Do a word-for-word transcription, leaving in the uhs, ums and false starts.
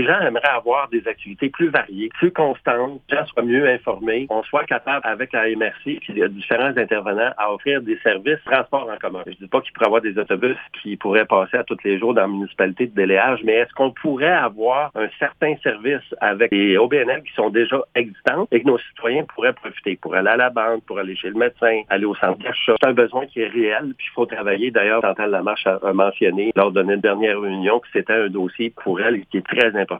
gens aimeraient avoir des activités plus variées, plus constantes, que les gens soient mieux informés, on soit capable, avec la M R C et les différents intervenants, à offrir des services transport en commun. Je ne dis pas qu'il pourrait y avoir des autobus qui pourraient passer à tous les jours dans la municipalité de déléage, mais est-ce qu'on pourrait avoir un certain service avec les O B N L qui sont déjà existantes et que nos citoyens pourraient profiter pour aller à la banque, pour aller chez le médecin, aller au centre d'achat. C'est un besoin qui est réel, puis il faut travailler. D'ailleurs, Chantal Lamarche a mentionné lors de notre dernière réunion que c'était un dossier pour elle qui est très important.